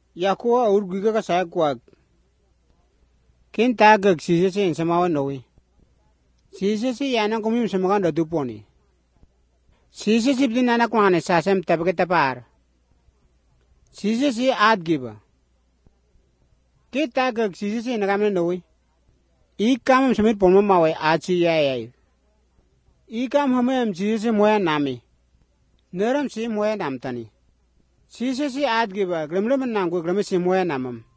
Yakuwa urgiga ka saya kuat. Kin tagag sisi in samawa nowi. Sisi yana kumim samagan da duponi. Sisi sibdi nana kwane sasem tabke tapar. Sisi ad giba. Kin tagag sisi nagamne nowi. Ikam samit pomo mawe achi yai. Ikam hamem sisi moya nami. Neram si moya namtani. Sisi ad giba gramram nangu grami si moya namam.